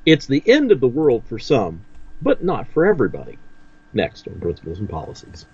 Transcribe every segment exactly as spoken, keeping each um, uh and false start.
It's the end of the world for some, but not for everybody. Next on Principles and Policies.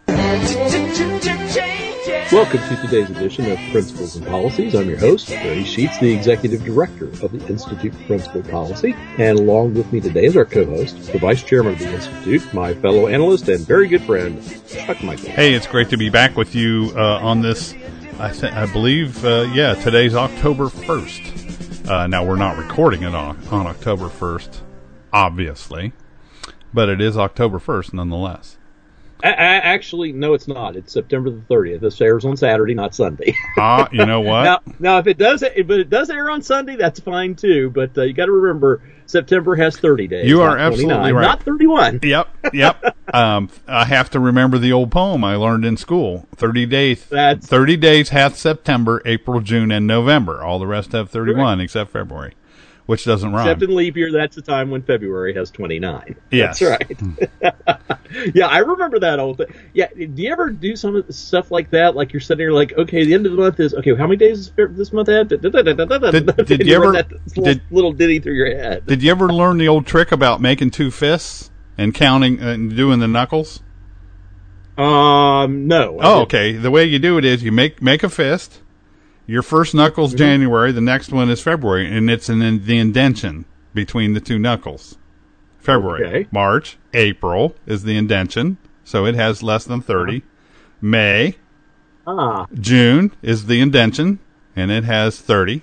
Welcome to today's edition of Principles and Policies. I'm your host, Barry Sheets, the Executive Director of the Institute for Principal Policy. And along with me today is our co-host, the Vice Chairman of the Institute, my fellow analyst and very good friend, Chuck Michael. Hey, it's great to be back with you uh, on this, I, th- I believe, uh, yeah, today's October first. Uh, now, we're not recording it on, on October first, obviously, but it is October first nonetheless. I, I, actually, no, it's not. It's September the thirtieth. This airs on Saturday, not Sunday. Ah, uh, you know what? now, now, if it does, but it does air on Sunday, that's fine too. But uh, you got to remember, September has thirty days. You are absolutely right. Not thirty-one. Yep, yep. um, I have to remember the old poem I learned in school. Thirty days. That's thirty days hath September, April, June, and November. All the rest have thirty-one, correct, except February, which doesn't rhyme. Except in leap year, that's the time when February has twenty-nine. Yes. That's right. Yeah, I remember that old thing. Yeah, do you ever do some of the stuff like that? Like you're sitting there like, okay, the end of the month is, okay, how many days does this month have? Did, did, did you ever, that did, little ditty through your head? Did you ever learn the old trick about making two fists and counting and doing the knuckles? Um, no. Oh, okay. The way you do it is you make, make a fist. Your first knuckle's mm-hmm. January, the next one is February, and it's an, the indention between the two knuckles. February, okay. March, April is the indention, so it has less than thirty. May, ah. June is the indention, and it has thirty.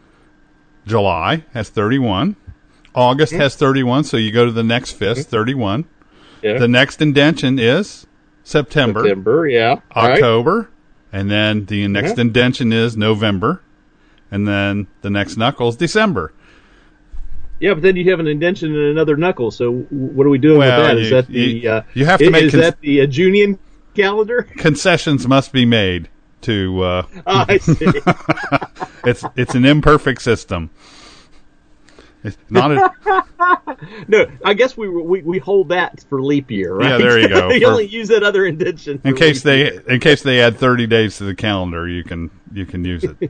July has thirty-one. August mm-hmm. has thirty-one, so you go to the next fist, mm-hmm. thirty-one. Yeah. The next indention is September. September, yeah. October, right. And then the next mm-hmm. indention is November, and then the next knuckle is December. Yeah, but then you have an indention and another knuckle. So what are we doing well, with that? You, is that the you, uh, you have to is, make is con- that the uh, Junian calendar? Concessions must be made to. Uh, oh, I see. it's it's an imperfect system. It's not a, no, I guess we, we we hold that for leap year, right? Yeah, there you go. you for, only use that other indention in case they year. in case they add thirty days to the calendar. You can you can use it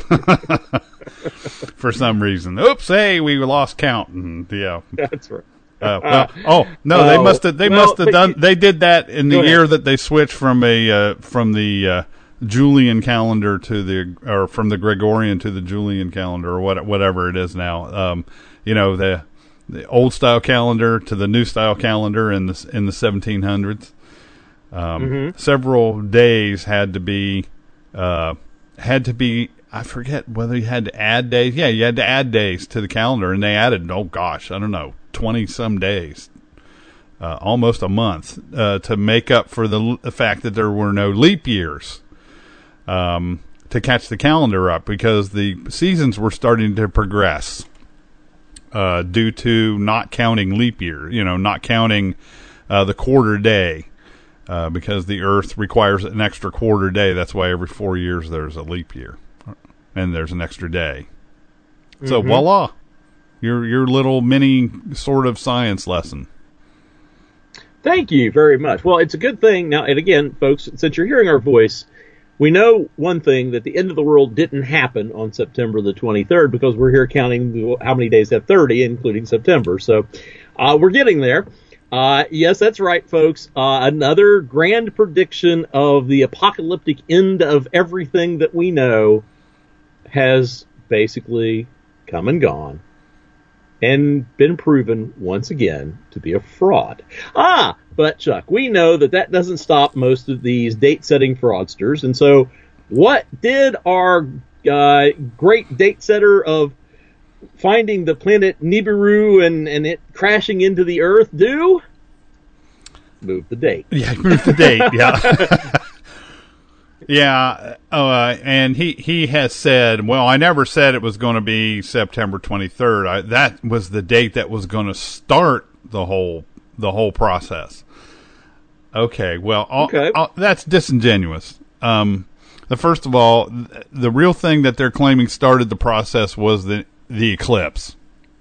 for some reason. Oops, hey, we lost count. And, yeah, that's right. Uh, well, oh no, oh, they must have they well, must have done. You, they did that in the year ahead. that they switched from a uh, from the uh, Julian calendar to the or from the Gregorian to the Julian calendar or what whatever it is now. Um, you know, the the old style calendar to the new style calendar in the in the seventeen hundreds. Um, mm-hmm. Several days had to be uh, had to be. I forget whether you had to add days. Yeah, you had to add days to the calendar, and they added. Oh gosh, I don't know, twenty some days, uh, almost a month, uh, to make up for the, the fact that there were no leap years. Um, to catch the calendar up because the seasons were starting to progress. Uh, due to not counting leap year, you know, not counting uh, the quarter day, uh, because the Earth requires an extra quarter day. That's why every four years there's a leap year, and there's an extra day. Mm-hmm. So voila, your your little mini sort of science lesson. Thank you very much. Well, it's a good thing now. And again, folks, since you're hearing our voice, we know one thing, that the end of the world didn't happen on September the twenty-third because we're here counting how many days have thirty, including September. So uh, we're getting there. Uh, yes, that's right, folks. Uh, another grand prediction of the apocalyptic end of everything that we know has basically come and gone and been proven once again to be a fraud. Ah, but Chuck, we know that that doesn't stop most of these date-setting fraudsters. And so what did our uh, great date setter of finding the planet Nibiru and, and it crashing into the Earth do? Move the date. Yeah, move the date, yeah. Yeah, uh, and he, he has said, well, I never said it was going to be September twenty-third. I, that was the date that was going to start the whole the whole process. Okay, well, I'll, okay. I'll, that's disingenuous. Um, the first of all, th- the real thing that they're claiming started the process was the the eclipse.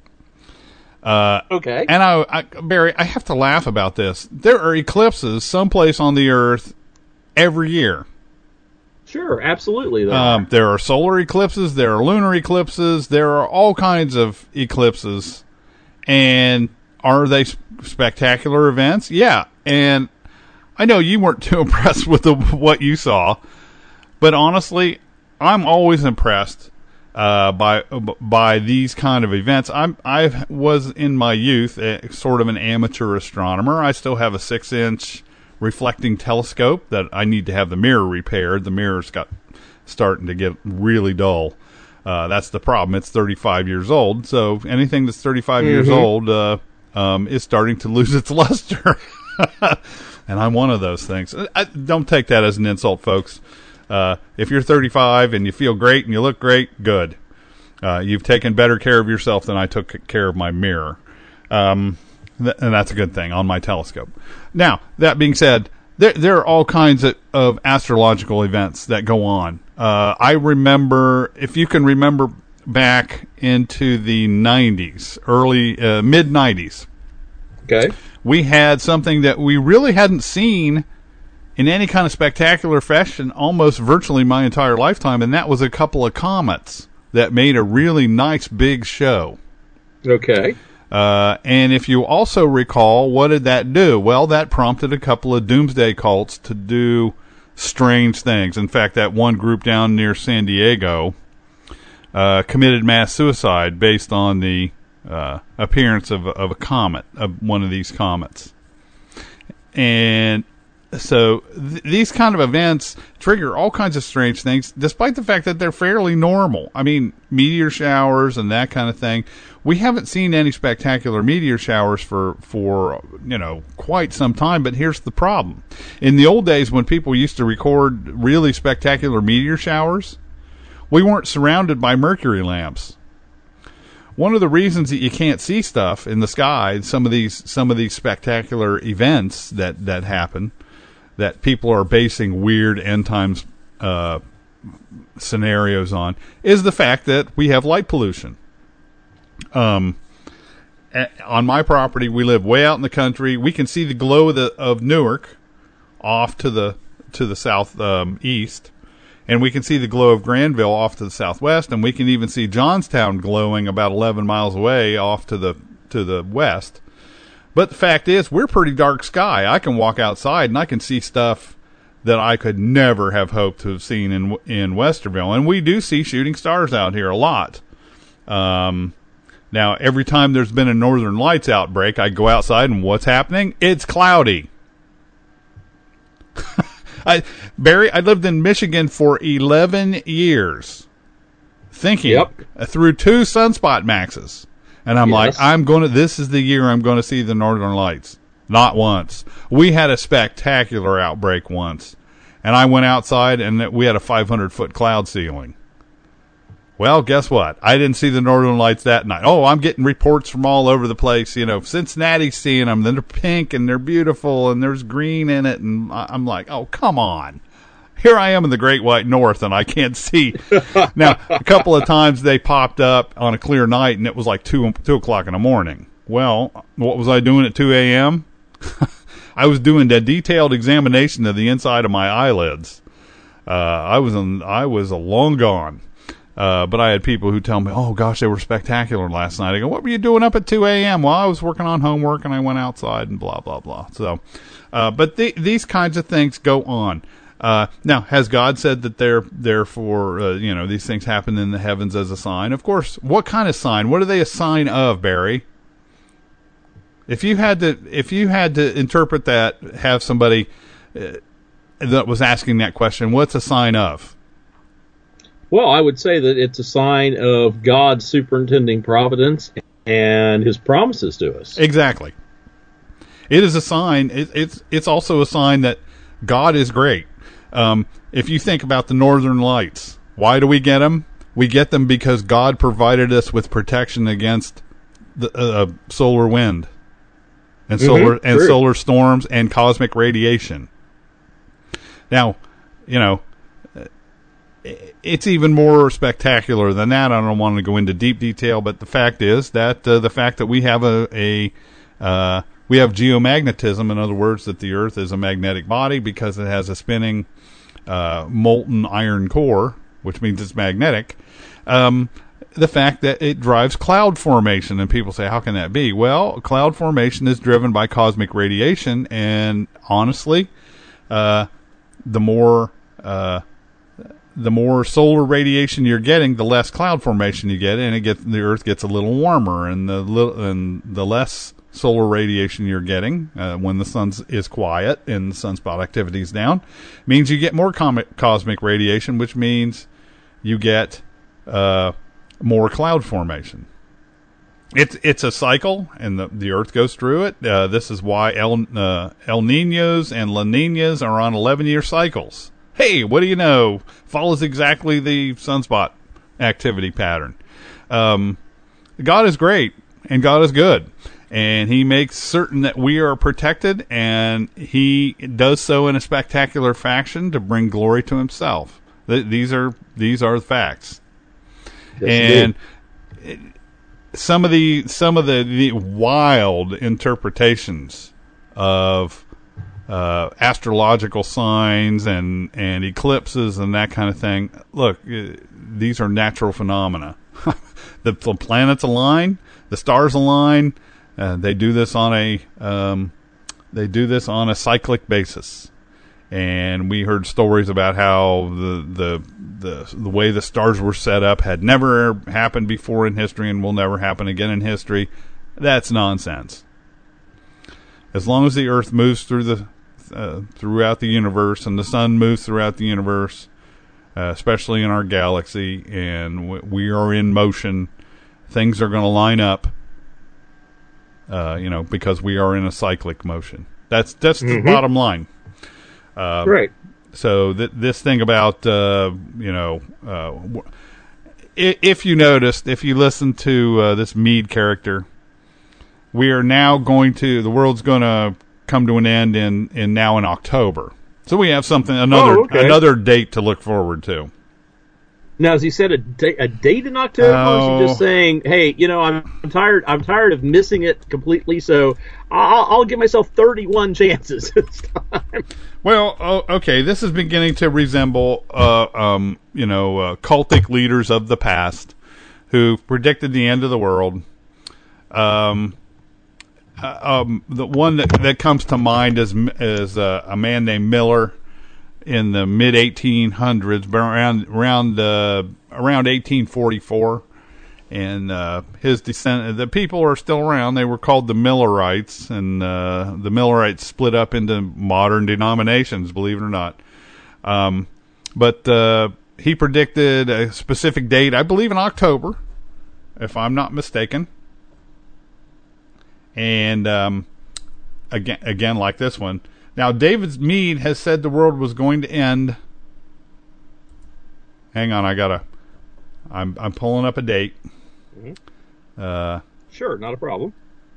Uh, okay. And I, I, Barry, I have to laugh about this. There are eclipses someplace on the Earth every year. Sure, absolutely. There, um, are. there are solar eclipses, there are lunar eclipses, there are all kinds of eclipses And are they sp- spectacular events? Yeah. And I know you weren't too impressed with the, what you saw, but honestly, I'm always impressed uh, by by these kind of events. I'm I was in my youth a, sort of an amateur astronomer. I still have a six-inch reflecting telescope that I need to have the mirror repaired. The mirror's got starting to get really dull. Uh, that's the problem. It's thirty-five years old, so anything that's thirty-five mm-hmm. years old uh, um, is starting to lose its luster. And I'm one of those things. I, don't take that as an insult, folks. Uh, if you're thirty-five and you feel great and you look great, good. Uh, you've taken better care of yourself than I took care of my mirror. Um, th- and that's a good thing on my telescope. Now, that being said, there, there are all kinds of, of astrological events that go on. Uh, I remember, if you can remember back into the nineties, early, uh, mid-nineties. Okay. We had something that we really hadn't seen in any kind of spectacular fashion almost virtually my entire lifetime, and that was a couple of comets that made a really nice big show. Okay. Uh, and if you also recall, what did that do? Well, that prompted a couple of doomsday cults to do strange things. In fact, that one group down near San Diego uh, committed mass suicide based on the uh, appearance of, of a comet, of one of these comets. And so th- these kind of events trigger all kinds of strange things, despite the fact that they're fairly normal. I mean, meteor showers and that kind of thing. We haven't seen any spectacular meteor showers for, for, you know, quite some time, but here's the problem. In the old days when people used to record really spectacular meteor showers, we weren't surrounded by mercury lamps. One of the reasons that you can't see stuff in the sky, some of these some of these spectacular events that, that happen, that people are basing weird end times uh, scenarios on, is the fact that we have light pollution. Um, on my property, we live way out in the country. We can see the glow of, the, of Newark off to the to the south um, east, and we can see the glow of Granville off to the southwest, and we can even see Johnstown glowing about eleven miles away off to the to the west. But the fact is, we're pretty dark sky. I can walk outside and I can see stuff that I could never have hoped to have seen in in Westerville, and we do see shooting stars out here a lot. Um. Now, every time there's been a Northern Lights outbreak, I go outside and what's happening? It's cloudy. I, Barry, I lived in Michigan for eleven years, thinking yep. through two sunspot maxes. And I'm yes. like, I'm going to, this is the year I'm going to see the Northern Lights. Not once. We had a spectacular outbreak once. And I went outside and we had a five hundred foot cloud ceiling. Well, guess what? I didn't see the Northern Lights that night. Oh, I'm getting reports from all over the place. You know, Cincinnati's seeing them. Then they're pink and they're beautiful and there's green in it. And I'm like, oh, come on. Here I am in the Great White North and I can't see. Now, a couple of times they popped up on a clear night and it was like two, two o'clock in the morning. Well, what was I doing at two a.m.? I was doing a detailed examination of the inside of my eyelids. Uh, I was in, I was a long gone. Uh, but I had people who tell me, oh, gosh, they were spectacular last night. I go, what were you doing up at two a.m.? Well, I was working on homework, and I went outside and blah, blah, blah. So, uh, but the, these kinds of things go on. Uh, now, has God said that they're, they're for, uh, you know, these things happen in the heavens as a sign? Of course. What kind of sign? What are they a sign of, Barry? If you had to, if you had to interpret that, have somebody uh, that was asking that question, what's a sign of? Well, I would say that it's a sign of God's superintending providence and his promises to us. Exactly. It is a sign. It, it's it's also a sign that God is great. Um, if you think about the Northern Lights, why do we get them? We get them because God provided us with protection against the uh, solar wind and solar mm-hmm, and true. solar storms and cosmic radiation. Now, you know, it's even more spectacular than that. I don't want to go into deep detail, but the fact is that uh, the fact that we have a, a uh, we have geomagnetism, in other words, that the Earth is a magnetic body because it has a spinning uh, molten iron core, which means it's magnetic. Um, the fact that it drives cloud formation. And people say, how can that be? Well, cloud formation is driven by cosmic radiation, and honestly, uh, the more uh, the more solar radiation you're getting, the less cloud formation you get, and it gets the Earth gets a little warmer, and the little, and the less solar radiation you're getting uh, when the sun is quiet and the sunspot activity is down means you get more com- cosmic radiation, which means you get uh, more cloud formation. It's it's a cycle, and the, the Earth goes through it. Uh, this is why El uh, El Niños and La Niñas are on eleven-year cycles. Hey, what do you know? Follows exactly the sunspot activity pattern. Um, God is great, and God is good, and He makes certain that we are protected, and He does so in a spectacular fashion to bring glory to Himself. Th- these are these are the facts, yes, and. It, Some of the some of the, the wild interpretations of uh, astrological signs and, and eclipses and that kind of thing. Look, uh, these are natural phenomena. the, the planets align, the stars align. Uh, they do this on a um, they do this on a cyclic basis. And we heard stories about how the, the the the way the stars were set up had never happened before in history and will never happen again in history. That's nonsense. As long as the Earth moves through the uh, throughout the universe, and the sun moves throughout the universe, uh, especially in our galaxy, and w- we are in motion, things are going to line up. Uh, you know, because we are in a cyclic motion. That's that's mm-hmm. the bottom line. Uh, right. So th- this thing about, uh, you know, uh, w- if you noticed, if you listen to uh, this Meade character, we are now going to, the world's going to come to an end in, in now in October. So we have something, another oh, okay. another date to look forward to. Now, has he set a, da- a date in October, oh. or is he just saying, "Hey, you know, I'm, I'm tired. I'm tired of missing it completely. So I'll, I'll give myself thirty-one chances this time." Well, oh, okay, this is beginning to resemble, uh, um, you know, uh, cultic leaders of the past who predicted the end of the world. Um, uh, um, the one that, that comes to mind is is uh, a man named Miller. In the mid eighteen hundreds, around around uh, around eighteen forty-four, and uh, his descent. The people are still around. They were called the Millerites, and uh, the Millerites split up into modern denominations. Believe it or not, um, but uh, he predicted a specific date. I believe in October, if I'm not mistaken. And um, again, again, like this one. Now, David Meade has said the world was going to end. Hang on, I gotta. I'm I'm pulling up a date. Mm-hmm. Uh, sure, not a problem.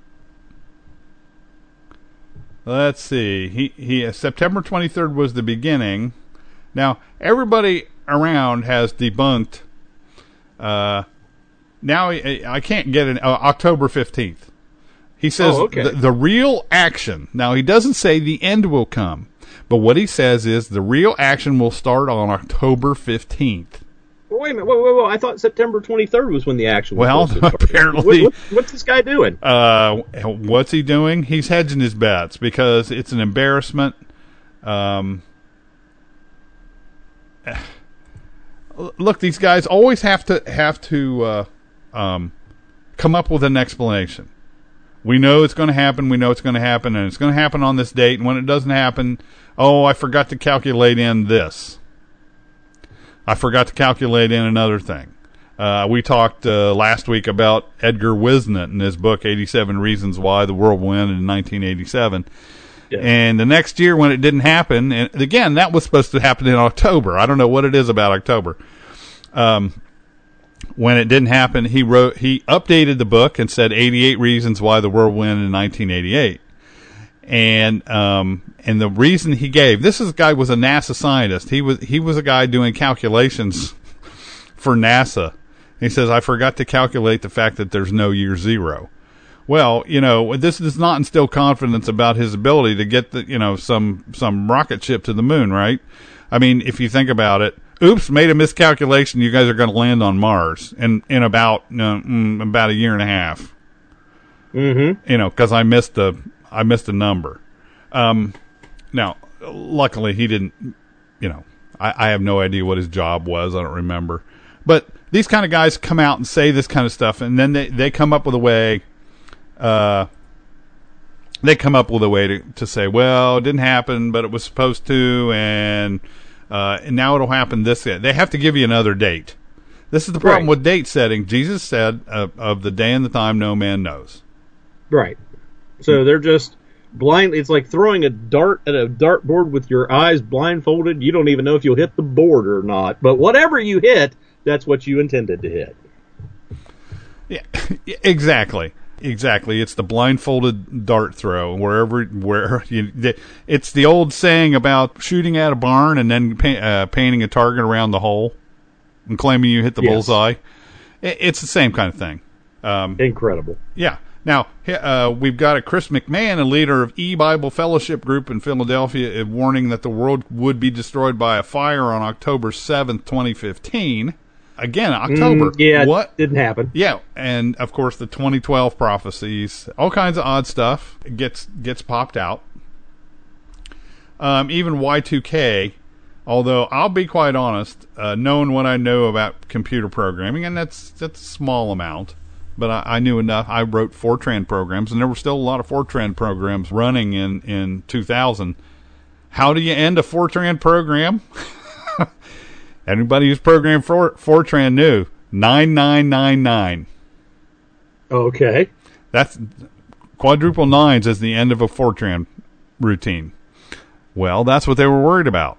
Let's see. He he. September twenty-third was the beginning. Now, everybody around has debunked. Uh, now I, I can't get an uh, October fifteenth. He says oh, okay. the, the real action, now he doesn't say the end will come, but what he says is the real action will start on October fifteenth. Well, wait a minute, whoa, whoa, whoa, I thought September twenty-third was when the action was Well, supposed to start. apparently. What, what, what's this guy doing? Uh, what's he doing? He's hedging his bets because it's an embarrassment. Um, look, these guys always have to, have to uh, um, come up with an explanation. We know it's going to happen, we know it's going to happen, and it's going to happen on this date, and when it doesn't happen, oh, I forgot to calculate in this. I forgot to calculate in another thing. Uh, we talked uh, last week about Edgar Wisnett in his book, eighty-seven Reasons Why the World Will End in nineteen eighty-seven. Yeah. And the next year when it didn't happen, and again, that was supposed to happen in October. I don't know what it is about October. Um... When it didn't happen, he wrote, he updated the book and said eighty-eight Reasons Why the World Will End in nineteen eighty-eight. And, um, and the reason he gave, this is, guy was a NASA scientist. He was, he was a guy doing calculations for NASA. He says, I forgot to calculate the fact that there's no year zero. Well, you know, this does not instill confidence about his ability to get the, you know, some, some rocket ship to the moon, right? I mean, if you think about it, oops, made a miscalculation. You guys are going to land on Mars in in about uh, mm, about a year and a half. Mm-hmm. You know, because I missed a I missed a number. Um, now, luckily, he didn't. You know, I, I have no idea what his job was. I don't remember. But these kind of guys come out and say this kind of stuff, and then they, they come up with a way. Uh, they come up with a way to, to say, well, it didn't happen, but it was supposed to, and uh, and now it'll happen this. They have to give you another date. This is the problem right. with date setting. Jesus said, uh, of the day and the time no man knows. Right. So they're just blind. It's like throwing a dart at a dartboard with your eyes blindfolded. You don't even know if you'll hit the board or not. But whatever you hit, that's what you intended to hit. Yeah, exactly. Exactly. It's the blindfolded dart throw wherever, where you, it's the old saying about shooting at a barn and then pa- uh, painting a target around the hole and claiming you hit the yes. bullseye. It's the same kind of thing. Um, Incredible. Yeah. Now, uh, we've got a Chris McMahon, a leader of E-Bible Fellowship Group in Philadelphia, warning that the world would be destroyed by a fire on October seventh, twenty fifteen. Again, October. Mm, yeah, what didn't happen. Yeah, and of course the twenty twelve prophecies, all kinds of odd stuff gets gets popped out. Um, even Y two K, although I'll be quite honest, uh, knowing what I know about computer programming, and that's that's a small amount, but I, I knew enough. I wrote Fortran programs, and there were still a lot of Fortran programs running in, in two thousand. How do you end a Fortran program? Anybody who's programmed for Fortran knew nine nine nine nine. Okay. That's quadruple nines as the end of a Fortran routine. Well, that's what they were worried about.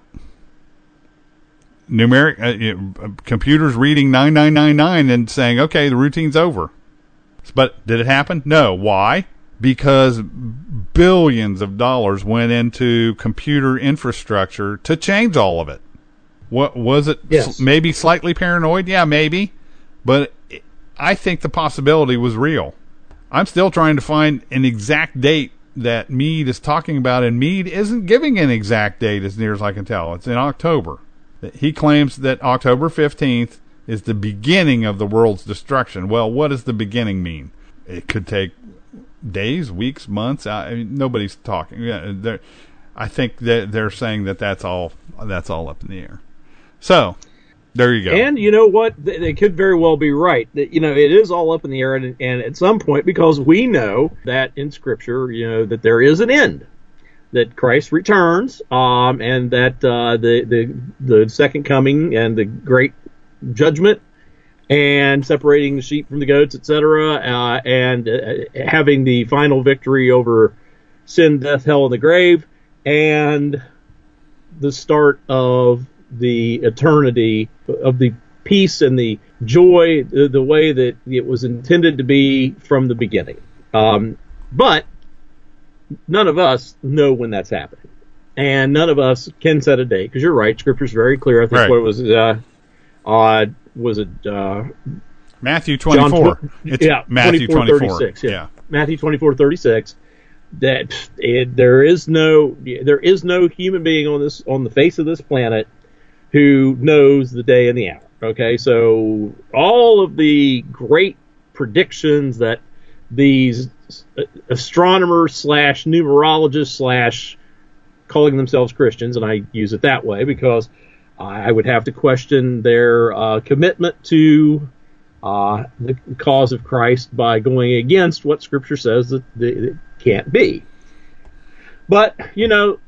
Numeric uh, computers reading nine nine nine nine and saying, "Okay, the routine's over." But did it happen? No. Why? Because billions of dollars went into computer infrastructure to change all of it. What was it? Yes. Maybe slightly paranoid? Yeah, maybe. But it, I think the possibility was real. I'm still trying to find an exact date that Meade is talking about, and Meade isn't giving an exact date as near as I can tell. It's in October. He claims that October fifteenth is the beginning of the world's destruction. Well, what does the beginning mean? It could take days, weeks, months. I mean, nobody's talking. Yeah, I think that they're saying that that's all that's all up in the air. So, there you go. And you know what? They, they could very well be right. That, you know, it is all up in the air, and, and at some point, because we know that in Scripture, you know, that there is an end, that Christ returns, um, and that uh, the the the second coming and the great judgment, and separating the sheep from the goats, et cetera, uh, and uh, having the final victory over sin, death, hell, and the grave, and the start of the eternity, of the peace and the joy, the, the way that it was intended to be from the beginning. Um, but none of us know when that's happening. And none of us can set a date, because you're right, Scripture's very clear. I think right. what it was, uh, uh, was it, uh, Matthew twenty-four. John, it's yeah, Matthew twenty-four, twenty-four. thirty-six, yeah. yeah. Matthew twenty-four thirty-six. That it, there is no there is no human being on this on the face of this planet who knows the day and the hour. Okay, so all of the great predictions that these astronomers slash numerologists slash calling themselves Christians, and I use it that way because I would have to question their uh, commitment to uh, the cause of Christ by going against what Scripture says that it can't be. But, you know,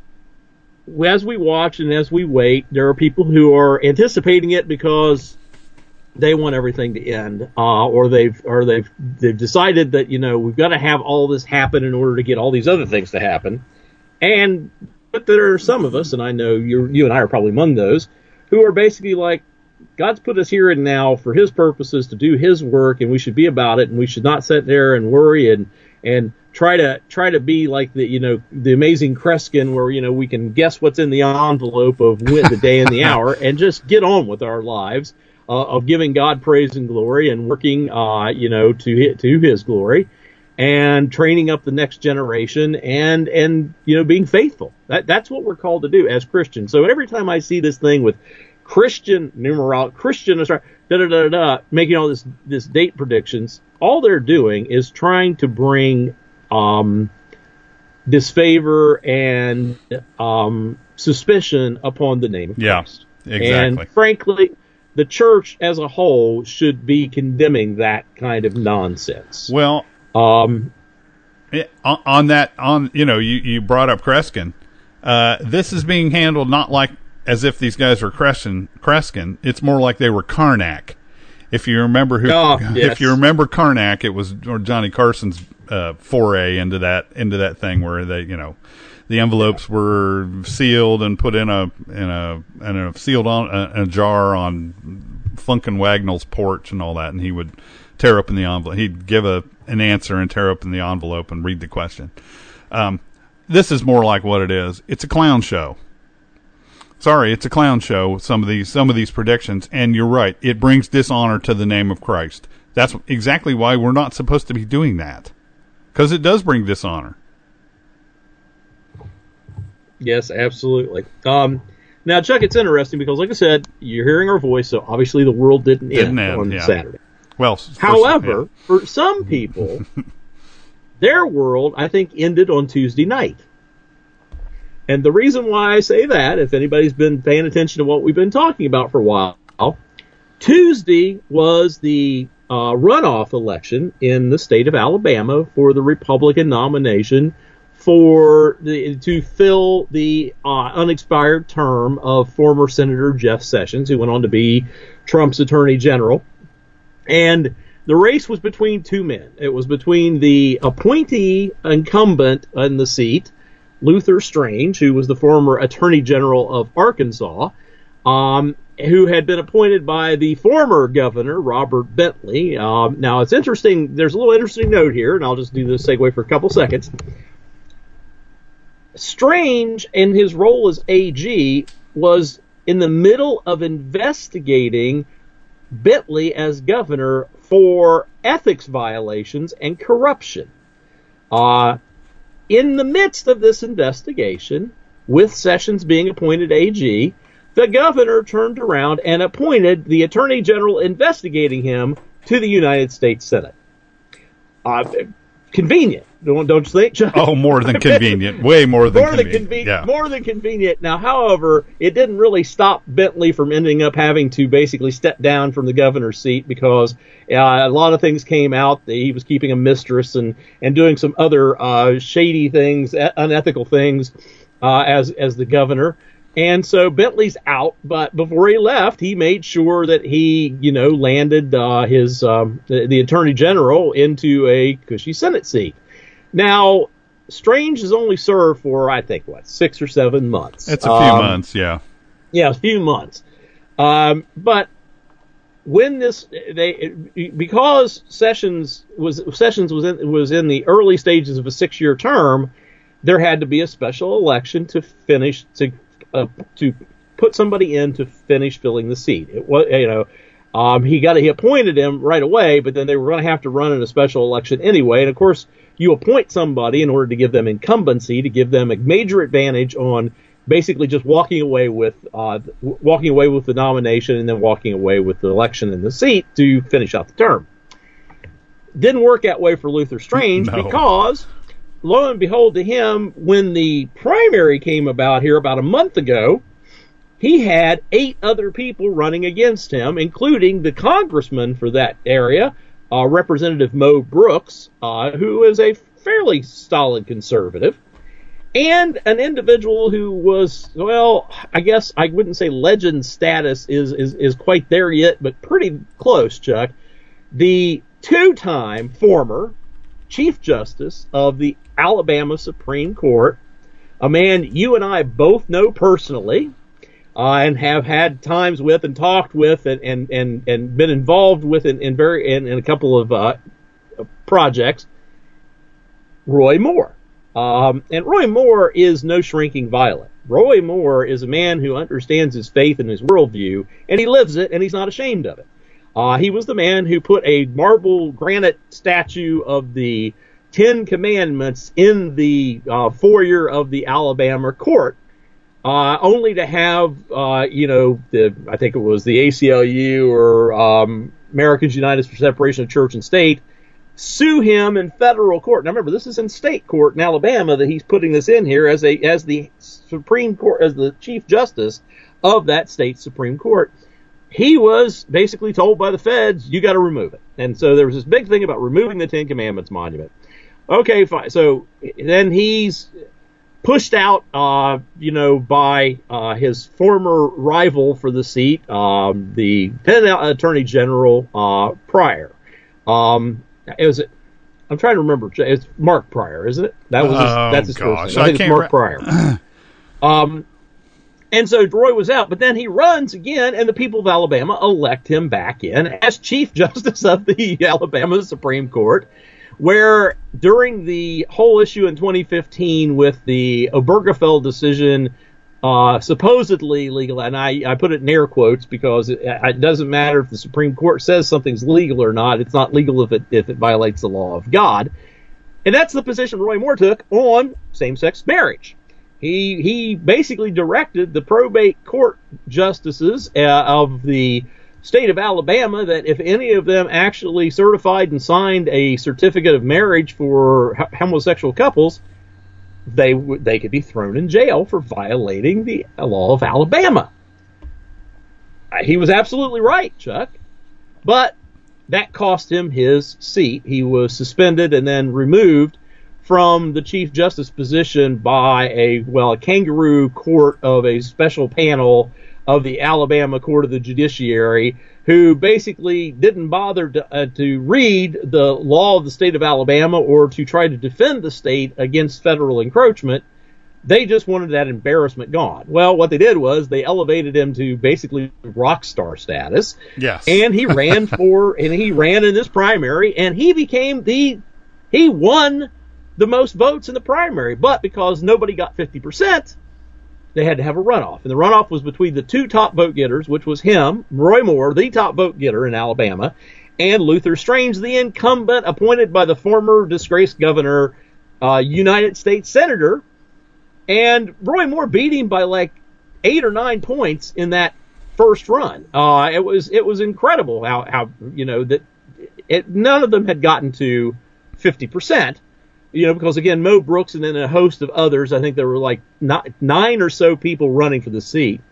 as we watch and as we wait, there are people who are anticipating it because they want everything to end, uh, or they've or they've they've decided that, you know, we've got to have all this happen in order to get all these other things to happen. And but there are some of us, and I know you you and I are probably among those, who are basically like, God's put us here and now for His purposes to do His work, and we should be about it, and we should not sit there and worry and and try to try to be like the you know the amazing Kreskin, where you know we can guess what's in the envelope of when, the day and the hour, and just get on with our lives uh, of giving God praise and glory and working uh, you know to to His glory, and training up the next generation, and and you know being faithful. That that's what we're called to do as Christians. So every time I see this thing with Christian numerology, Christian astrology, da da da da, making all this this date predictions. All they're doing is trying to bring um, disfavor and um, suspicion upon the name of yeah, Christ. Exactly. And frankly, the church as a whole should be condemning that kind of nonsense. Well, um, on, on that, on you know, you, you brought up Kreskin. Uh, this is being handled not like as if these guys were Kreskin. Kreskin. It's more like they were Karnak. If you remember who, oh, yes. if you remember Karnak, it was or Johnny Carson's uh, foray into that into that thing where they, you know, the envelopes were sealed and put in a in a in a sealed on a, a jar on Funkin' Wagnall's porch and all that, and he would tear open the envelope. He'd give a an answer and tear open the envelope and read the question. Um, this is more like what it is. It's a clown show. Sorry, it's a clown show. Some of these some of these predictions, and you're right. It brings dishonor to the name of Christ. That's exactly why we're not supposed to be doing that, because it does bring dishonor. Yes, absolutely. Um, now, Chuck, it's interesting because, like I said, you're hearing our voice, so obviously the world didn't, didn't end, end on yeah. Saturday. Well, however, yeah. for some people, their world, I think, ended on Tuesday night. And the reason why I say that, if anybody's been paying attention to what we've been talking about for a while, Tuesday was the uh, runoff election in the state of Alabama for the Republican nomination for the, to fill the uh, unexpired term of former Senator Jeff Sessions, who went on to be Trump's Attorney General. And the race was between two men. It was between the appointee incumbent in the seat, Luther Strange, who was the former Attorney General of Arkansas, um, who had been appointed by the former governor, Robert Bentley. Um, now, it's interesting. There's a little interesting note here, and I'll just do this segue for a couple seconds. Strange, in his role as A G, was in the middle of investigating Bentley as governor for ethics violations and corruption. Uh, in the midst of this investigation, with Sessions being appointed A G, the governor turned around and appointed the Attorney General investigating him to the United States Senate. Uh, convenient, don't, don't you think, Chuck? Oh, more than convenient. Way more than more convenient. Than conven- yeah. More than convenient. Now, however, it didn't really stop Bentley from ending up having to basically step down from the governor's seat because uh, a lot of things came out that he was keeping a mistress and, and doing some other uh, shady things, unethical things uh, as as the governor. And so Bentley's out, but before he left, he made sure that he, you know, landed uh, his um, the, the Attorney General into a cushy Senate seat. Now, Strange has only served for, I think, what, six or seven months. It's a few um, months, yeah. Yeah, a few months. Um, but when this, they because Sessions was Sessions was in was in the early stages of a six-year term, there had to be a special election to finish to. Uh, to put somebody in to finish filling the seat. It was, you know, um, he got he appointed him right away, but then they were going to have to run in a special election anyway. And of course, you appoint somebody in order to give them incumbency, to give them a major advantage on basically just walking away with uh, walking away with the nomination and then walking away with the election and the seat to finish out the term. Didn't work that way for Luther Strange no. because, lo and behold, to him, when the primary came about here about a month ago, he had eight other people running against him, including the congressman for that area, uh, Representative Mo Brooks, uh, who is a fairly solid conservative, and an individual who was, well, I guess I wouldn't say legend status is, is, is quite there yet, but pretty close, Chuck. The two-time former Chief Justice of the Alabama Supreme Court, a man you and I both know personally, uh, and have had times with and talked with and and, and, and been involved with in, in very in, in a couple of uh, projects, Roy Moore. Um, and Roy Moore is no shrinking violet. Roy Moore is a man who understands his faith and his worldview, and he lives it, and he's not ashamed of it. Uh, he was the man who put a marble granite statue of the Ten Commandments in the uh, foyer of the Alabama court uh, only to have, uh, you know, the I think it was the A C L U or um, Americans United for Separation of Church and State sue him in federal court. Now remember, this is in state court in Alabama that he's putting this in here as a as the Supreme Court, as the Chief Justice of that state Supreme Court. He was basically told by the feds, you got to remove it. And so there was this big thing about removing the Ten Commandments monument. Okay, fine. So then he's pushed out, uh, you know, by uh, his former rival for the seat, um, the then Attorney General uh, Pryor. Um, it was, I'm trying to remember. It's Mark Pryor, isn't it? That was his, oh, that's his gosh. first name. I think I it's Mark ra- Pryor. um. And so Roy was out, but then he runs again, and the people of Alabama elect him back in as Chief Justice of the Alabama Supreme Court, where during the whole issue in twenty fifteen with the Obergefell decision, uh, supposedly legal, and I, I put it in air quotes because it, it doesn't matter if the Supreme Court says something's legal or not. It's not legal if it if it violates the law of God. And that's the position Roy Moore took on same-sex marriage. He he basically directed the probate court justices uh, of the state of Alabama that if any of them actually certified and signed a certificate of marriage for h- homosexual couples, they w- they could be thrown in jail for violating the law of Alabama. Uh, he was absolutely right, Chuck. But that cost him his seat. He was suspended and then removed from the Chief Justice position by a, well, a kangaroo court of a special panel of the Alabama Court of the Judiciary, who basically didn't bother to, uh, to read the law of the state of Alabama or to try to defend the state against federal encroachment. They just wanted that embarrassment gone. Well, what they did was they elevated him to basically rock star status. Yes. And he ran for, and he ran in this primary, and he became the, he won the most votes in the primary, but because nobody got fifty percent, they had to have a runoff. And the runoff was between the two top vote getters, which was him, Roy Moore, the top vote getter in Alabama, and Luther Strange, the incumbent appointed by the former disgraced governor, uh, United States Senator. And Roy Moore beat him by like eight or nine points in that first run. Uh, it was it was incredible how, how you know, that it, none of them had gotten to fifty percent. You know, because, again, Mo Brooks and then a host of others, I think there were like nine or so people running for the seat.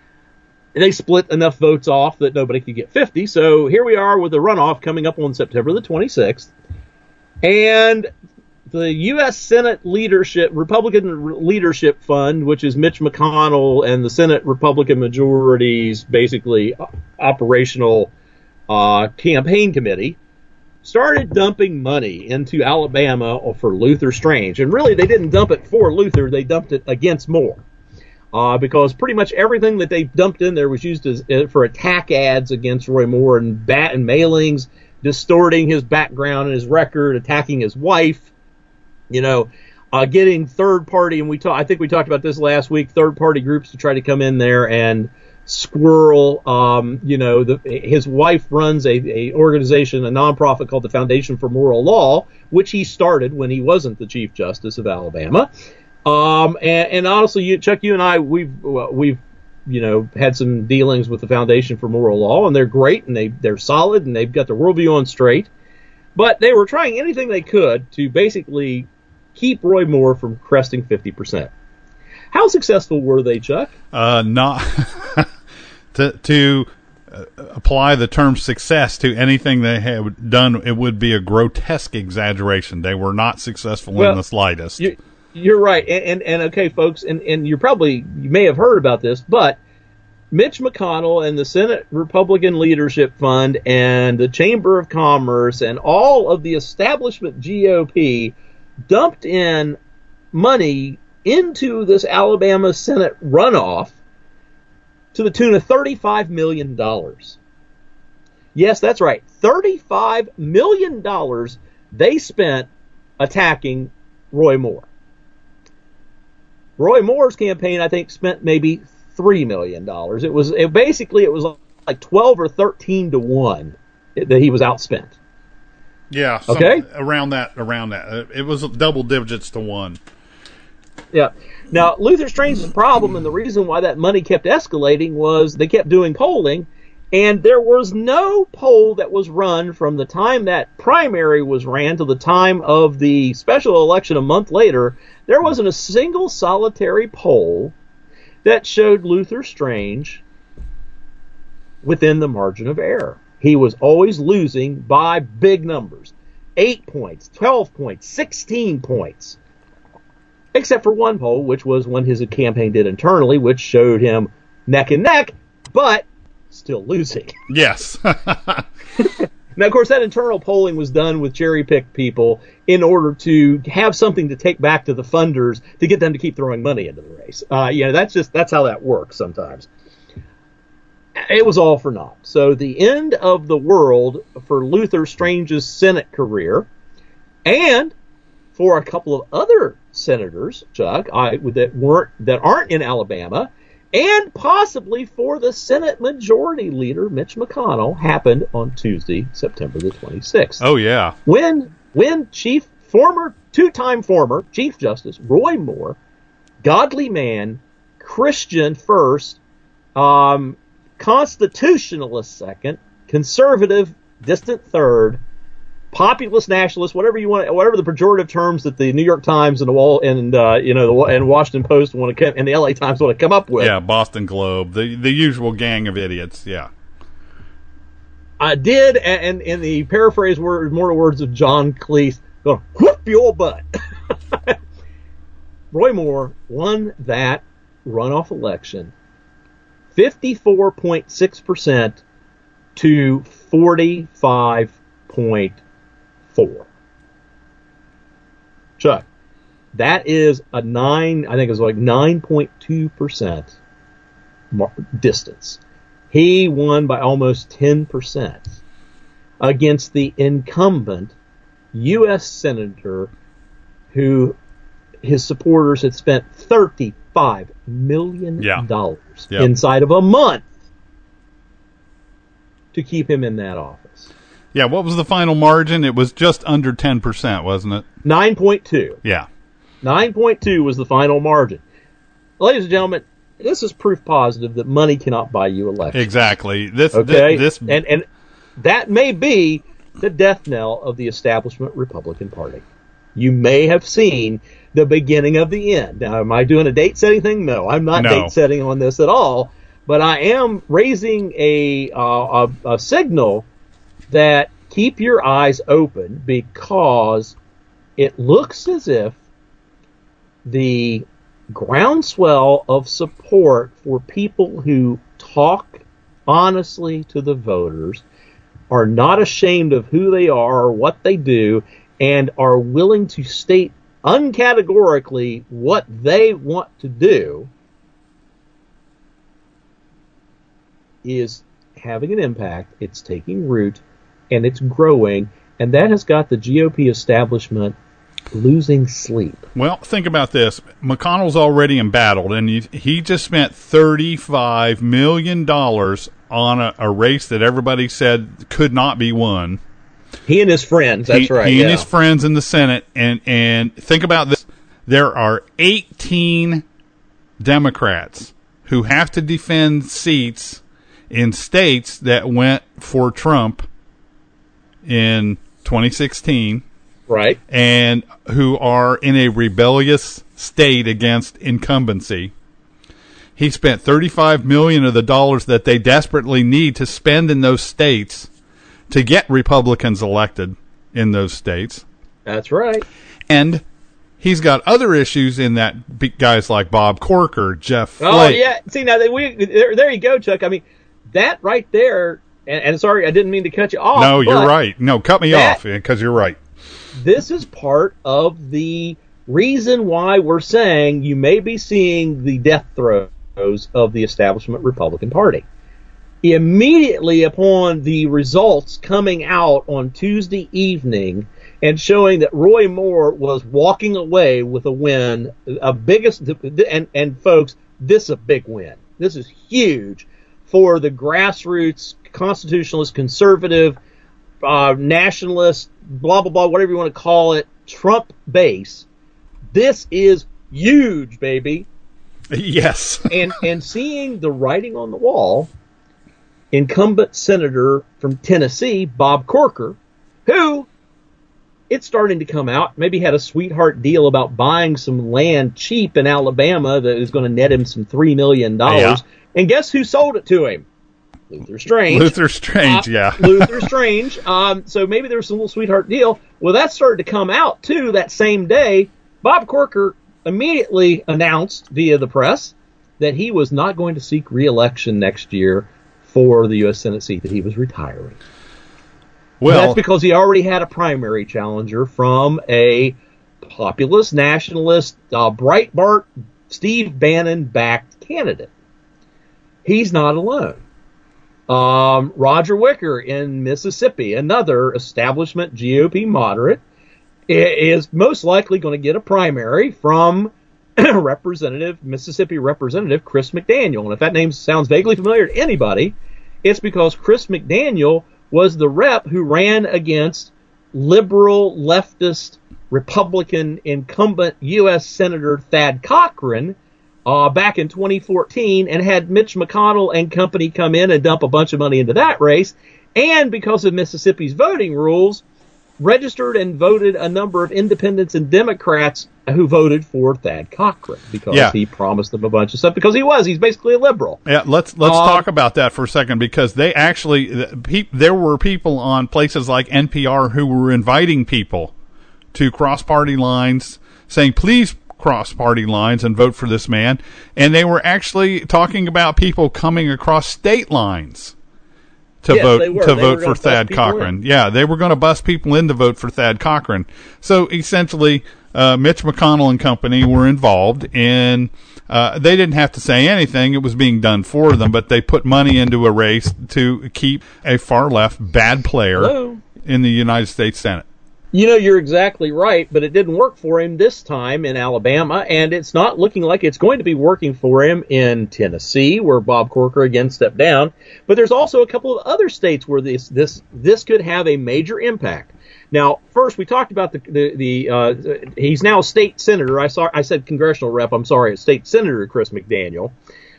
And they split enough votes off that nobody could get fifty. So here we are with the runoff coming up on September the twenty-sixth. And the U S Senate leadership, Republican leadership fund, which is Mitch McConnell and the Senate Republican majority's basically operational uh, campaign committee, started dumping money into Alabama for Luther Strange. And really, they didn't dump it for Luther. They dumped it against Moore. Uh, because pretty much everything that they dumped in there was used as, uh, for attack ads against Roy Moore and bat and mailings, distorting his background and his record, attacking his wife, you know, uh, getting third party. And we talk, I think we talked about this last week, third party groups to try to come in there and squirrel, um, you know, the, his wife runs a, a organization, a nonprofit called the Foundation for Moral Law, which he started when he wasn't the Chief Justice of Alabama. Um, and, and honestly, you, Chuck, you and I, we've, we've, you know, had some dealings with the Foundation for Moral Law, and they're great, and they, they're solid, and they've got their worldview on straight. But they were trying anything they could to basically keep Roy Moore from cresting fifty percent. How successful were they, Chuck? Uh, not to to uh, apply the term success to anything they had done. It would be a grotesque exaggeration. They were not successful well, in the slightest. You, you're right, and, and and okay, folks, and and you're probably you may have heard about this, but Mitch McConnell and the Senate Republican Leadership Fund and the Chamber of Commerce and all of the establishment G O P dumped in money into this Alabama Senate runoff to the tune of thirty-five million dollars. Yes, that's right. thirty-five million dollars they spent attacking Roy Moore. Roy Moore's campaign, I think, spent maybe three million dollars. It was it basically, it was like twelve or thirteen to one that he was outspent. Yeah. Some, okay. Around that, around that. It was double digits to one. Yeah. Now, Luther Strange's problem, and the reason why that money kept escalating, was they kept doing polling, and there was no poll that was run from the time that primary was ran to the time of the special election a month later. There wasn't a single solitary poll that showed Luther Strange within the margin of error. He was always losing by big numbers. Eight points, twelve points, sixteen points. Except for one poll, which was when his campaign did internally, which showed him neck and neck, but still losing. Yes. Now, of course, that internal polling was done with cherry-picked people in order to have something to take back to the funders to get them to keep throwing money into the race. Uh, you know, that's just that's how that works sometimes. It was all for naught. So the end of the world for Luther Strange's Senate career, and for a couple of other senators, Chuck, I, that weren't that aren't in Alabama, and possibly for the Senate Majority Leader Mitch McConnell, happened on Tuesday, September the twenty-sixth. Oh yeah, when when Chief former two-time former Chief Justice Roy Moore, godly man, Christian first, um, constitutionalist second, conservative distant third, populist nationalist, whatever you want, whatever the pejorative terms that the New York Times and the Wall and uh, you know the and Washington Post want to come, and the L A Times want to come up with. Yeah, Boston Globe, the the usual gang of idiots. Yeah, I did, and in the paraphrase word, mortal words of John Cleese, go whoop your butt. Roy Moore won that runoff election, fifty-four point six percent to forty-five point four. Chuck, that is a nine, I think it was like nine point two percent distance. He won by almost ten percent against the incumbent U S senator who his supporters had spent thirty-five million dollars yeah. Yep. inside of a month to keep him in that office. Yeah, what was the final margin? It was just under ten percent, wasn't it? nine point two. Yeah. nine point two was the final margin. Ladies and gentlemen, this is proof positive that money cannot buy you elections. Exactly. This, okay? This, this... And, and that may be the death knell of the establishment Republican Party. You may have seen the beginning of the end. Now, am I doing a date-setting thing? No, I'm not no. date-setting on this at all. But I am raising a, uh, a, a signal that keep your eyes open, because it looks as if the groundswell of support for people who talk honestly to the voters, are not ashamed of who they are or what they do, and are willing to state uncategorically what they want to do, is having an impact. It's taking root, and it's growing, and that has got the G O P establishment losing sleep. Well, think about this. McConnell's already embattled, and he, he just spent thirty-five million dollars on a, a race that everybody said could not be won. He and his friends, that's he, right. He yeah. and his friends in the Senate, and, and think about this. There are eighteen Democrats who have to defend seats in states that went for Trump in twenty sixteen. Right. And who are in a rebellious state against incumbency. He spent thirty-five million dollars of the dollars that they desperately need to spend in those states to get Republicans elected in those states. That's right. And he's got other issues in that, guys like Bob Corker, Jeff Flake. Oh, yeah. See, now, we, there, there you go, Chuck. I mean, that right there, and, and sorry, I didn't mean to cut you off. No, you're right. No, cut me that, off, because you're right. This is part of the reason why we're saying you may be seeing the death throes of the establishment Republican Party. Immediately upon the results coming out on Tuesday evening and showing that Roy Moore was walking away with a win, a biggest, and, and folks, this is a big win. This is huge for the grassroots, constitutionalist, conservative, uh, nationalist, blah, blah, blah, whatever you want to call it, Trump base. This is huge, baby. Yes. and and seeing the writing on the wall, incumbent senator from Tennessee, Bob Corker, who, it's starting to come out, maybe had a sweetheart deal about buying some land cheap in Alabama that is going to net him some three million dollars. Yeah. And guess who sold it to him? Luther Strange. Luther Strange, uh, yeah. Luther Strange. Um, so maybe there was some little sweetheart deal. Well, that started to come out, too, that same day. Bob Corker immediately announced via the press that he was not going to seek re-election next year for the U S Senate seat, that he was retiring. Well, and that's because he already had a primary challenger from a populist, nationalist, uh, Breitbart, Steve Bannon-backed candidate. He's not alone. Um, Roger Wicker in Mississippi, another establishment G O P moderate, is most likely going to get a primary from Representative, Mississippi Representative Chris McDaniel. And if that name sounds vaguely familiar to anybody, it's because Chris McDaniel was the rep who ran against liberal, leftist, Republican incumbent U S Senator Thad Cochran uh, back in twenty fourteen and had Mitch McConnell and company come in and dump a bunch of money into that race. And because of Mississippi's voting rules, registered and voted a number of independents and Democrats who voted for Thad Cochran because yeah. he promised them a bunch of stuff, because he was. He's basically a liberal. Yeah, let's let's uh, talk about that for a second, because they actually, pe- there were people on places like N P R who were inviting people to cross party lines, saying, please cross party lines and vote for this man. And they were actually talking about people coming across state lines to yes, vote to they vote for Thad Cochran. In. Yeah, they were going to bust people in to vote for Thad Cochran. So essentially, uh, Mitch McConnell and company were involved in. Uh, they didn't have to say anything; it was being done for them. But they put money into a race to keep a far left bad player Hello. in the United States Senate. You know, you're exactly right, but it didn't work for him this time in Alabama, and it's not looking like it's going to be working for him in Tennessee, where Bob Corker again stepped down. But there's also a couple of other states where this this this could have a major impact. Now, first, we talked about the the, the uh, he's now a state senator. I saw I said congressional rep. I'm sorry, state senator Chris McDaniel,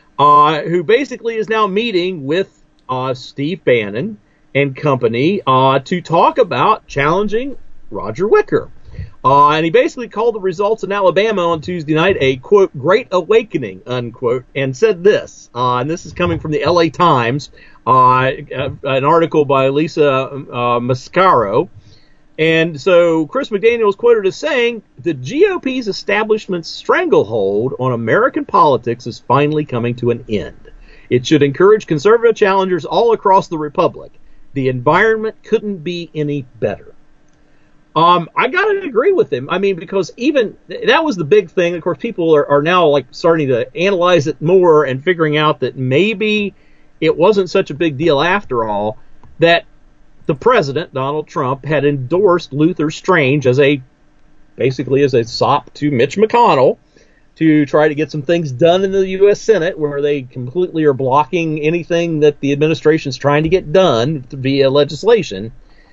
uh, who basically is now meeting with uh, Steve Bannon and company uh, to talk about challenging Roger Wicker. Uh, and he basically called the results in Alabama on Tuesday night a, quote, great awakening, unquote, and said this, uh, and this is coming from the L A Times, uh, an article by Lisa uh, Mascaro. And so Chris McDaniel is quoted as saying, the G O P's establishment's stranglehold on American politics is finally coming to an end. It should encourage conservative challengers all across the republic. The environment couldn't be any better. Um, I gotta agree with him. I mean, because even that was the big thing. Of course, people are, are now like starting to analyze it more and figuring out that maybe it wasn't such a big deal after all, that the president, Donald Trump, had endorsed Luther Strange as a, basically as a sop to Mitch McConnell to try to get some things done in the U S Senate, where they completely are blocking anything that the administration's trying to get done via legislation.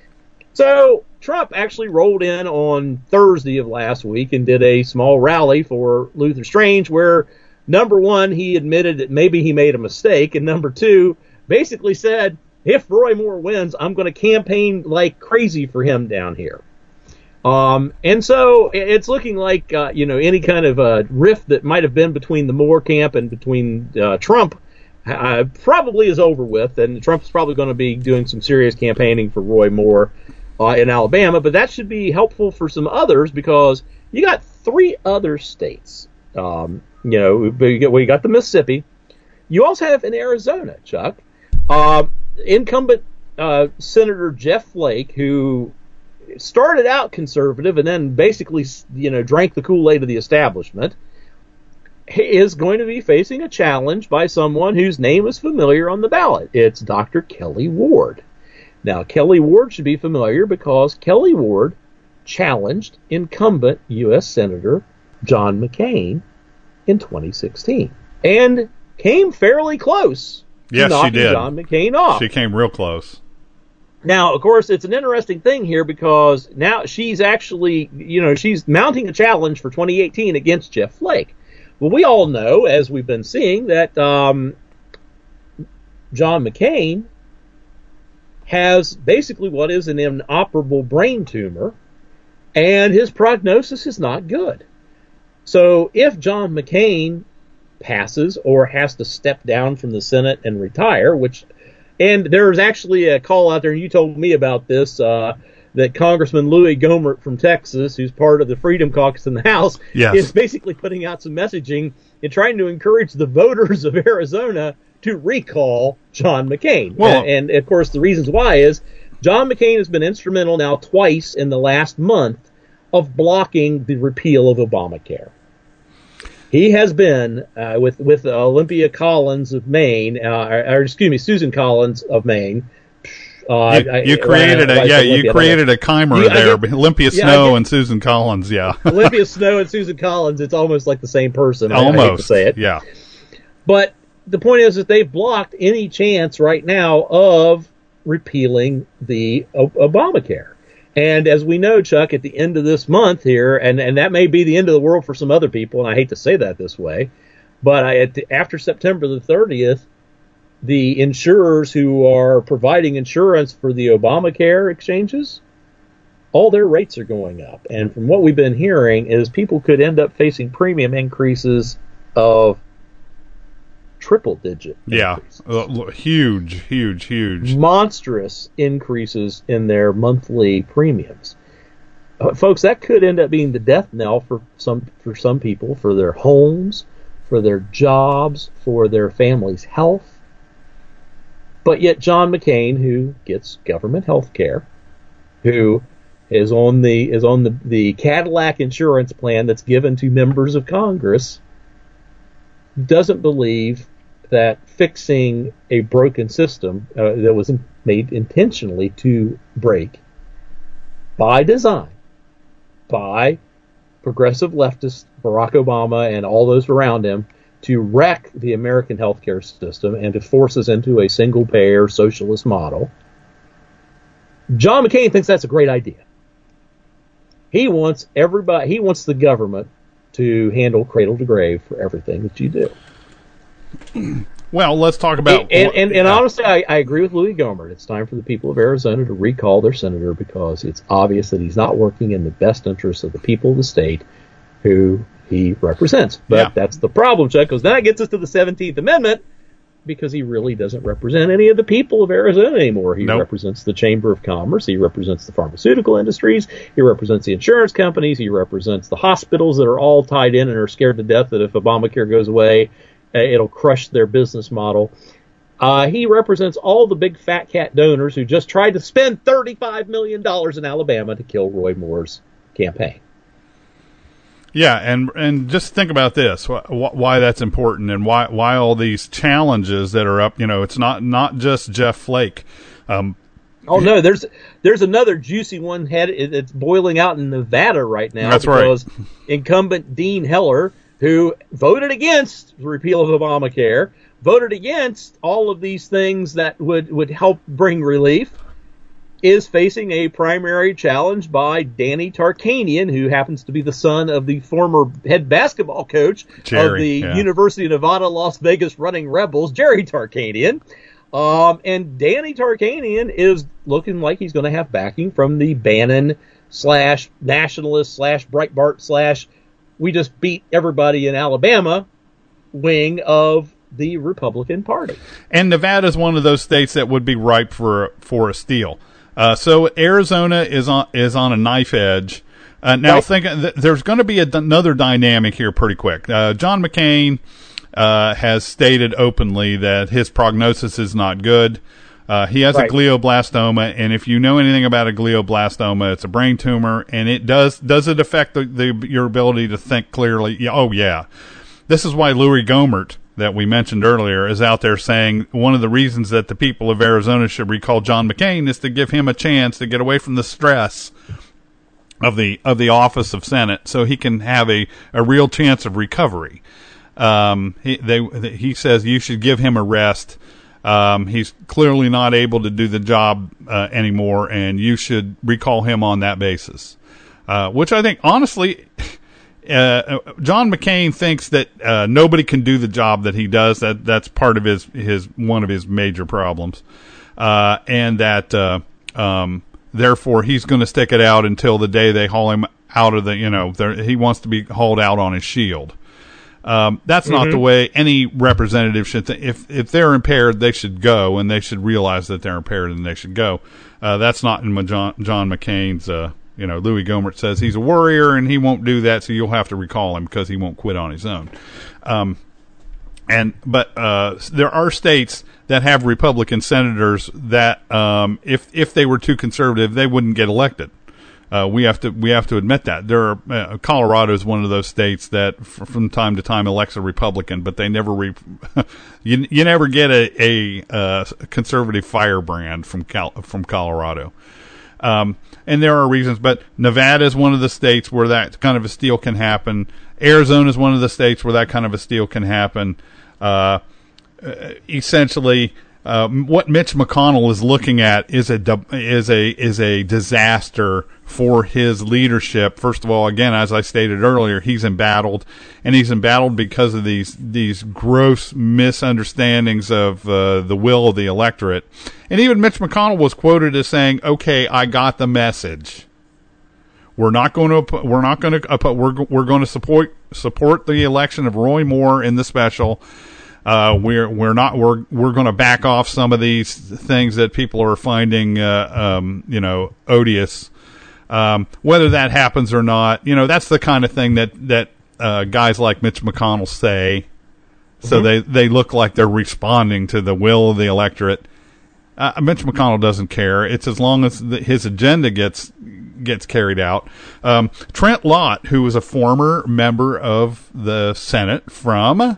So Trump actually rolled in on Thursday of last week and did a small rally for Luther Strange, where, number one, he admitted that maybe he made a mistake, and number two, basically said, if Roy Moore wins, I'm going to campaign like crazy for him down here. Um, and so it's looking like, uh, you know, any kind of uh, rift that might have been between the Moore camp and between uh, Trump uh, probably is over with, and Trump's probably going to be doing some serious campaigning for Roy Moore Uh, in Alabama, but that should be helpful for some others, because you got three other states. Um, you know, you got, well, you got the Mississippi. You also have in Arizona, Chuck, uh, incumbent uh, Senator Jeff Flake, who started out conservative and then basically, you know, drank the Kool-Aid of the establishment, is going to be facing a challenge by someone whose name is familiar on the ballot. It's Doctor Kelly Ward. Now, Kelly Ward should be familiar because Kelly Ward challenged incumbent U S Senator John McCain in twenty sixteen and came fairly close yes, to knocking she did. John McCain off. She came real close. Now, of course, it's an interesting thing here because now she's actually, you know, she's mounting a challenge for twenty eighteen against Jeff Flake. Well, we all know, as we've been seeing, that um, John McCain has basically what is an inoperable brain tumor, and his prognosis is not good. So if John McCain passes or has to step down from the Senate and retire, which... And there's actually a call out there, and you told me about this, uh, that Congressman Louis Gohmert from Texas, who's part of the Freedom Caucus in the House, yes. is basically putting out some messaging and trying to encourage the voters of Arizona to recall John McCain. Well, and, and, of course, the reasons why is John McCain has been instrumental now twice in the last month of blocking the repeal of Obamacare. He has been, uh, with with Olympia Collins of Maine, uh, or, or excuse me, Susan Collins of Maine. Uh, you, I, you I, created I, a I, yeah, Olympia, you created a chimer you, there. get, Olympia yeah, Snow get, and Susan Collins, yeah. Olympia Snow and Susan Collins. It's almost like the same person. Almost, I, I hate to say it. Yeah. But the point is that they've blocked any chance right now of repealing the o- Obamacare. And as we know, Chuck, at the end of this month here, and, and that may be the end of the world for some other people, and I hate to say that this way, but I, at the, after September the thirtieth, the insurers who are providing insurance for the Obamacare exchanges, all their rates are going up. And from what we've been hearing is people could end up facing premium increases of triple digit yeah uh, huge huge huge monstrous increases in their monthly premiums. Uh, folks, that could end up being the death knell for some for some people, for their homes, for their jobs, for their family's health. But yet John McCain, who gets government health care, who is on the is on the, the Cadillac insurance plan that's given to members of Congress, doesn't believe that fixing a broken system uh, that was in, made intentionally to break by design by progressive leftists, Barack Obama and all those around him, to wreck the American healthcare system and to force us into a single-payer socialist model. John McCain thinks that's a great idea. He wants everybody, he wants the government to handle cradle to grave for everything that you do. Well, let's talk about... And, and, and, and honestly, I, I agree with Louis Gohmert. It's time for the people of Arizona to recall their senator because it's obvious that he's not working in the best interests of the people of the state who he represents. But yeah. that's the problem, Chuck, because that gets us to the seventeenth Amendment, because he really doesn't represent any of the people of Arizona anymore. He nope. represents the Chamber of Commerce. He represents the pharmaceutical industries. He represents the insurance companies. He represents the hospitals that are all tied in and are scared to death that if Obamacare goes away, it'll crush their business model. Uh, he represents all the big fat cat donors who just tried to spend thirty-five million dollars in Alabama to kill Roy Moore's campaign. Yeah, and and just think about this: wh- why that's important, and why why all these challenges that are up. You know, it's not not just Jeff Flake. Um, oh no, there's there's another juicy one head. It's boiling out in Nevada right now. That's because right. Incumbent Dean Heller, who voted against the repeal of Obamacare, voted against all of these things that would, would help bring relief, is facing a primary challenge by Danny Tarkanian, who happens to be the son of the former head basketball coach Jerry, of the yeah. University of Nevada, Las Vegas Running Rebels, Jerry Tarkanian. Um, and Danny Tarkanian is looking like he's going to have backing from the Bannon slash nationalist slash Breitbart slash we just beat everybody in Alabama wing of the Republican Party. And Nevada is one of those states that would be ripe for for a steal. Uh, so Arizona is on is on a knife edge. Uh, now, right. think th- there's going to be a, another dynamic here pretty quick. Uh, John McCain uh, has stated openly that his prognosis is not good. Uh, he has right. a glioblastoma, and if you know anything about a glioblastoma, it's a brain tumor, and it does does it affect the, the your ability to think clearly? Yeah, oh, yeah. This is why Louis Gohmert, that we mentioned earlier, is out there saying one of the reasons that the people of Arizona should recall John McCain is to give him a chance to get away from the stress of the of the office of Senate, so he can have a, a real chance of recovery. Um, he they he says you should give him a rest. Um, he's clearly not able to do the job uh, anymore, and you should recall him on that basis. Uh, which I think, honestly, uh, John McCain thinks that uh, nobody can do the job that he does. That that's part of his his one of his major problems, uh, and that uh, um, therefore he's going to stick it out until the day they haul him out of the. You know, he wants to be hauled out on his shield. Um, that's mm-hmm. not the way any representative should think. If, if they're impaired, they should go, and they should realize that they're impaired and they should go. Uh, that's not in John, John McCain's, uh, you know, Louis Gohmert says he's a warrior and he won't do that, so you'll have to recall him because he won't quit on his own. Um, and, but, uh, there are states that have Republican senators that, um, if, if they were too conservative, they wouldn't get elected. Uh, we have to we have to admit that there are uh, Colorado is one of those states that f- from time to time elects a Republican, but they never re- you you never get a a uh, conservative firebrand from Cal- from Colorado, um, and there are reasons. But Nevada is one of the states where that kind of a steal can happen. Arizona is one of the states where that kind of a steal can happen. Uh, essentially. Uh, what Mitch McConnell is looking at is a is a is a disaster for his leadership. First of all, again, as I stated earlier, he's embattled, and he's embattled because of these these gross misunderstandings of uh, the will of the electorate. And even Mitch McConnell was quoted as saying, "Okay, I got the message. We're not going to we're not going to we're we're going to support support the election of Roy Moore in the special." Uh, we're, we're not, we're, we're going to back off some of these things that people are finding, uh, um, you know, odious. Um, whether that happens or not, you know, that's the kind of thing that, that, uh, guys like Mitch McConnell say. So mm-hmm. they, they look like they're responding to the will of the electorate. Uh, Mitch McConnell doesn't care. It's as long as the, his agenda gets, gets carried out. Um, Trent Lott, who was a former member of the Senate from,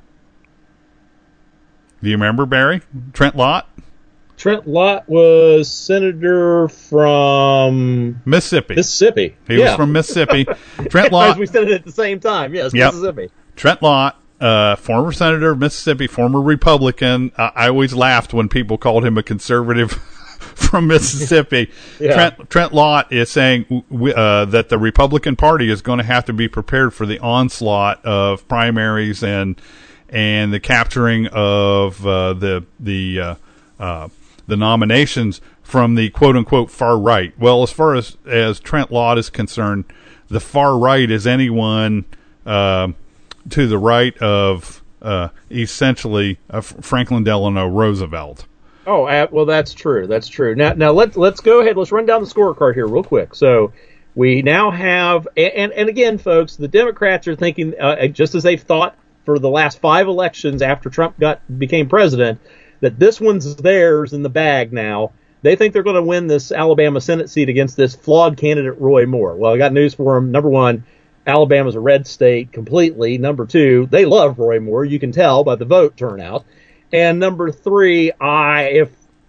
do you remember, Barry? Trent Lott? Trent Lott was senator from Mississippi. Mississippi. He yeah. was from Mississippi. Trent Lott. We said it at the same time. Yes, yep. Mississippi. Trent Lott, uh, former senator of Mississippi, former Republican. Uh, I always laughed when people called him a conservative from Mississippi. yeah. Trent, Trent Lott is saying uh, that the Republican Party is going to have to be prepared for the onslaught of primaries and and the capturing of uh, the the uh, uh, the nominations from the quote unquote far right. Well, as far as as Trent Lott is concerned, the far right is anyone uh, to the right of uh, essentially uh, Franklin Delano Roosevelt. Oh, uh, well, that's true. That's true. Now, now let's let's go ahead. Let's run down the scorecard here real quick. So we now have, and and again, folks, the Democrats are thinking uh, just as they've thought for the last five elections after Trump got became president, that this one's theirs in the bag now. They think they're going to win this Alabama Senate seat against this flawed candidate, Roy Moore. Well, I got news for them. Number one, Alabama's a red state completely. Number two, they love Roy Moore. You can tell by the vote turnout. And number three, I if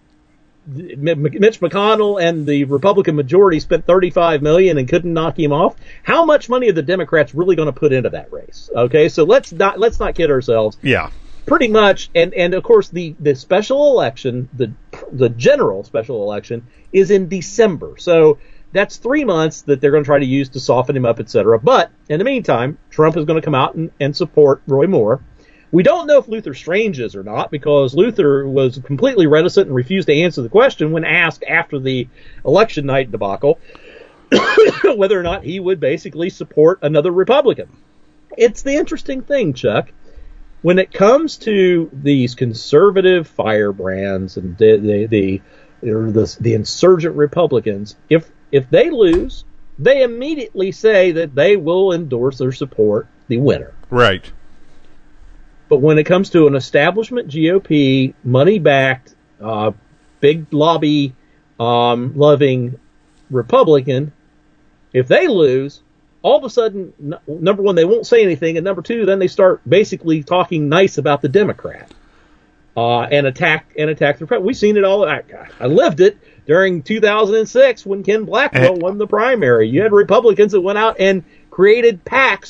Mitch McConnell and the Republican majority spent thirty-five million dollars and couldn't knock him off, how much money are the Democrats really going to put into that race? Okay, so let's not let's not kid ourselves. Yeah, pretty much. And and of course the the special election, the the general special election, is in December. So that's three months that they're going to try to use to soften him up, et cetera. But in the meantime, Trump is going to come out and, and support Roy Moore. We don't know if Luther Strange is or not, because Luther was completely reticent and refused to answer the question when asked after the election night debacle whether or not he would basically support another Republican. It's the interesting thing, Chuck. When it comes to these conservative firebrands and the the the, the, the insurgent Republicans, if if they lose, they immediately say that they will endorse or support the winner. Right. But when it comes to an establishment G O P, money-backed, uh, big lobby, um, loving Republican, if they lose, all of a sudden, n- number one, they won't say anything, and number two, then they start basically talking nice about the Democrat uh, and attack and attack the Republican. We've seen it all. I, I lived it during two thousand six when Ken Blackwell won the primary. You had Republicans that went out and created PACs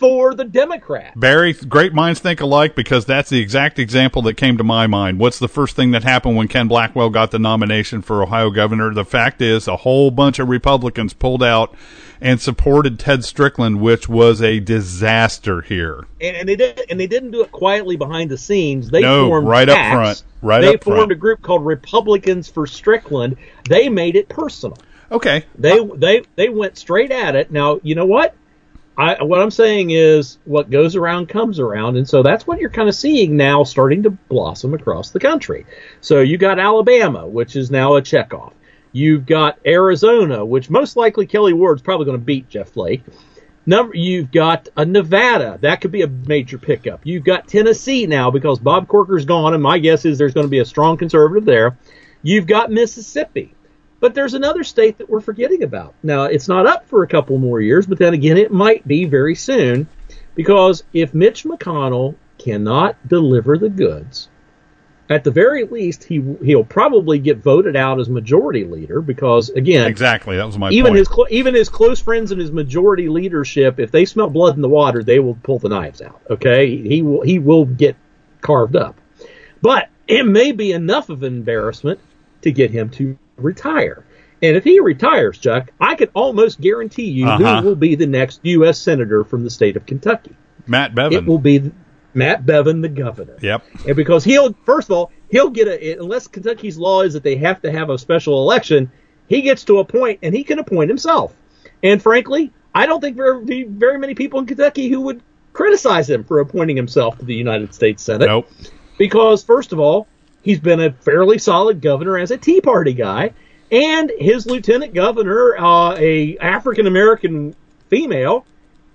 for the Democrat. Barry, great minds think alike, because that's the exact example that came to my mind. What's the first thing that happened when Ken Blackwell got the nomination for Ohio governor? The fact is, a whole bunch of Republicans pulled out and supported Ted Strickland, which was a disaster here. And, and they did, and they didn't do it quietly behind the scenes. They no, formed right PACs. up front. Right they up formed front. a group called Republicans for Strickland. They made it personal. Okay. They they they went straight at it. Now, you know what? I, what I'm saying is, what goes around comes around, and so that's what you're kind of seeing now starting to blossom across the country. So you got Alabama, which is now a checkoff. You've got Arizona, which most likely Kelly Ward's probably going to beat Jeff Flake. Number, you've got a Nevada. That could be a major pickup. You've got Tennessee now because Bob Corker's gone, and my guess is there's going to be a strong conservative there. You've got Mississippi. But there's another state that we're forgetting about. Now, it's not up for a couple more years, but then again, it might be very soon, because if Mitch McConnell cannot deliver the goods, at the very least, he he'll probably get voted out as majority leader, because again, exactly, that was my even point. his cl- even his close friends in his majority leadership, if they smell blood in the water, they will pull the knives out. Okay, he will he will get carved up, but it may be enough of an embarrassment to get him to retire. And if he retires, Chuck, I can almost guarantee you uh-huh. who will be the next U S senator from the state of Kentucky. Matt Bevin. It will be Matt Bevin, the governor. Yep. And because he'll, first of all, he'll get a, unless Kentucky's law is that they have to have a special election, he gets to a point and he can appoint himself. And frankly, I don't think there are very many people in Kentucky who would criticize him for appointing himself to the United States Senate. Nope. Because, first of all, he's been a fairly solid governor as a Tea Party guy, and his lieutenant governor, uh, a African-American female,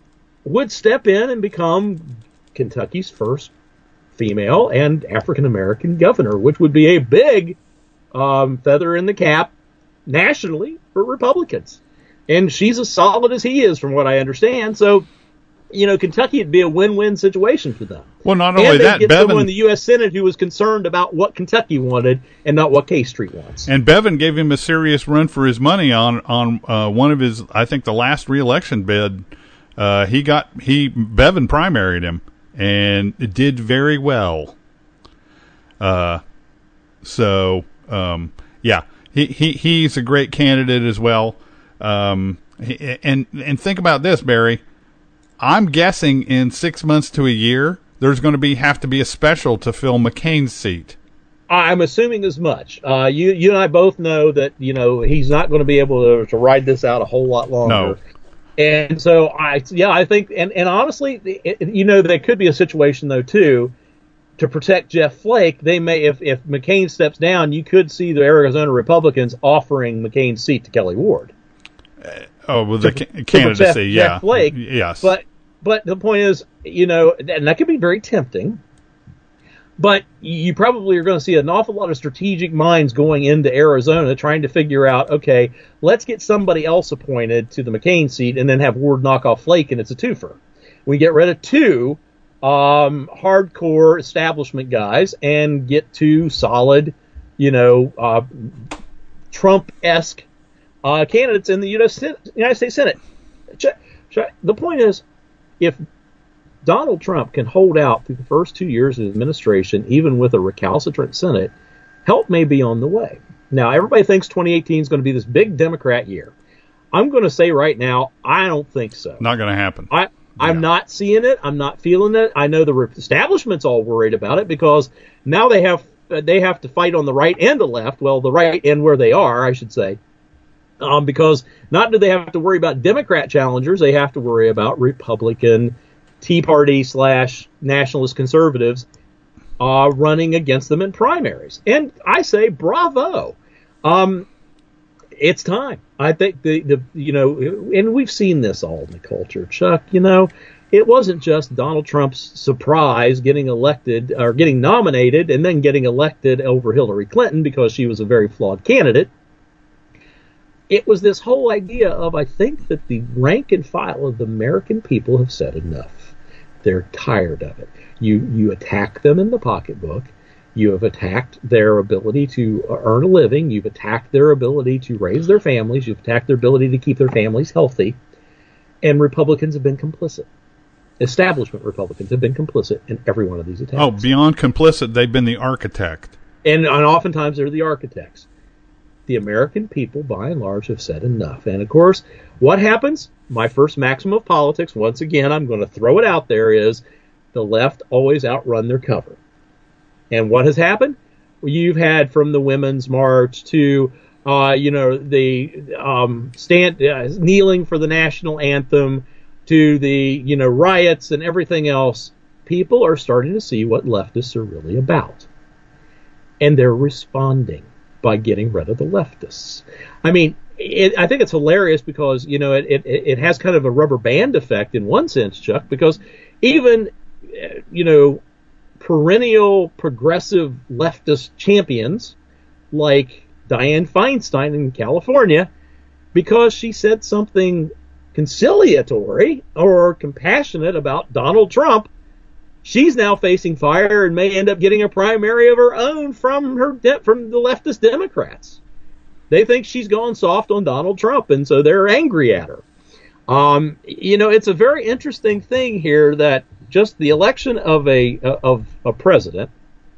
would step in and become Kentucky's first female and African-American governor, which would be a big um, feather in the cap nationally for Republicans. And she's as solid as he is, from what I understand. So, you know, Kentucky would be a win-win situation for them. Well, not only and that, get Bevin someone in the U S Senate who was concerned about what Kentucky wanted and not what K Street wants. And Bevin gave him a serious run for his money on on uh, one of his, I think, the last re-election bid. Uh, he got he Bevin primaried him and did very well. Uh, so um, yeah, he, he he's a great candidate as well. Um, and and think about this, Barry. I'm guessing in six months to a year, there's going to be have to be a special to fill McCain's seat. I'm assuming as much. Uh, you you and I both know that, you know, he's not going to be able to, to ride this out a whole lot longer. No. And so, I yeah, I think, and, and honestly, it, you know, there could be a situation, though, too, to protect Jeff Flake. They may, if, if McCain steps down, you could see the Arizona Republicans offering McCain's seat to Kelly Ward. Uh, oh, well, the to, ca- candidacy, Jeff, yeah. Jeff Flake. Yes. But, but the point is, you know, and that could be very tempting. But you probably are going to see an awful lot of strategic minds going into Arizona trying to figure out, okay, let's get somebody else appointed to the McCain seat and then have Ward knock off Flake, and it's a twofer. We get rid of two um, hardcore establishment guys and get two solid, you know, uh, Trump-esque uh, candidates in the U S United States Senate. The point is, if Donald Trump can hold out through the first two years of his administration, even with a recalcitrant Senate, help may be on the way. Now, everybody thinks twenty eighteen is going to be this big Democrat year. I'm going to say right now, I don't think so. Not going to happen. I, I'm Yeah. not seeing it. I'm not feeling it. I know the establishment's all worried about it because now they have they have to fight on the right and the left. Well, the right and where they are, I should say. Um, because not do they have to worry about Democrat challengers, they have to worry about Republican Tea Party slash nationalist conservatives uh, running against them in primaries. And I say bravo. Um, it's time. I think the, the, you know, and we've seen this all in the culture, Chuck, you know, it wasn't just Donald Trump's surprise getting elected or getting nominated and then getting elected over Hillary Clinton because she was a very flawed candidate. It was this whole idea of, I think that the rank and file of the American people have said enough. They're tired of it. You you attack them in the pocketbook. You have attacked their ability to earn a living. You've attacked their ability to raise their families. You've attacked their ability to keep their families healthy. And Republicans have been complicit. establishment Republicans have been complicit in every one of these attacks. Oh, beyond complicit, they've been the architect. And, and oftentimes they're the architects. The American people, by and large, have said enough. And, of course, what happens? My first maxim of politics, once again, I'm going to throw it out there, is the left always outrun their cover. And what has happened? Well, you've had from the Women's March to, uh, you know, the um, stand uh, kneeling for the national anthem to the, you know, riots and everything else. People are starting to see what leftists are really about. And they're responding by getting rid of the leftists. I mean, it, I think it's hilarious because, you know, it, it, it has kind of a rubber band effect in one sense, Chuck, because even, you know, perennial progressive leftist champions like Dianne Feinstein in California, because she said something conciliatory or compassionate about Donald Trump, she's now facing fire and may end up getting a primary of her own from her de- from the leftist Democrats. They think she's gone soft on Donald Trump, and so they're angry at her. Um, you know, it's a very interesting thing here that just the election of a of a president,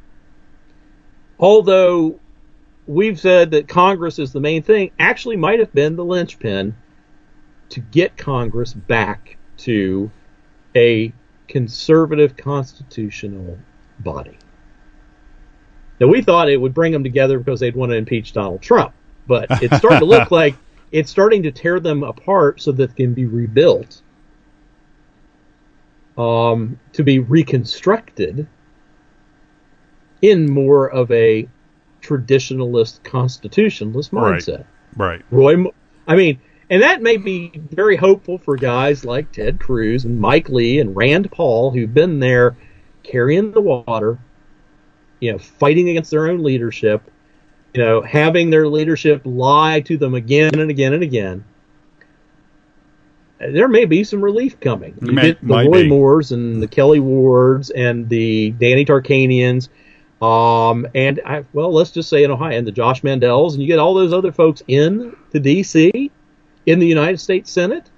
although we've said that Congress is the main thing, actually might have been the linchpin to get Congress back to a conservative constitutional body. Now, we thought it would bring them together because they'd want to impeach Donald Trump, but it's starting to look like it's starting to tear them apart so that it can be rebuilt, um, to be reconstructed in more of a traditionalist, constitutionalist mindset. Right. Right. Roy, I mean, and that may be very hopeful for guys like Ted Cruz and Mike Lee and Rand Paul, who've been there carrying the water, you know, fighting against their own leadership, you know, having their leadership lie to them again and again and again. There may be some relief coming. You May, get the Roy be. Moores and the Kelly Wards and the Danny Tarkanians, um, and I, well, let's just say in Ohio, and the Josh Mandels, and you get all those other folks in to D C in the United States Senate.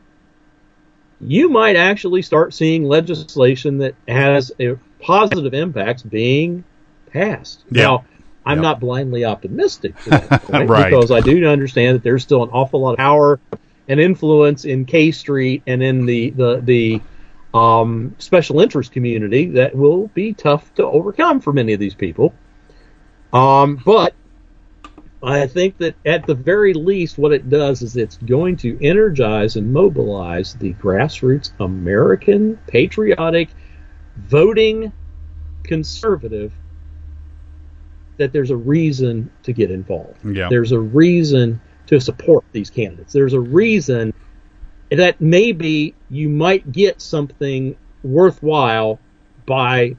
You might actually start seeing legislation that has a positive impacts being passed. Yeah. Now, I'm yep. not blindly optimistic to that point, right. because I do understand that there's still an awful lot of power and influence in K Street and in the the, the um, special interest community that will be tough to overcome for many of these people. Um, but I think that at the very least what it does is it's going to energize and mobilize the grassroots American patriotic voting conservative, that there's a reason to get involved. Yeah. There's a reason to support these candidates. There's a reason that maybe you might get something worthwhile by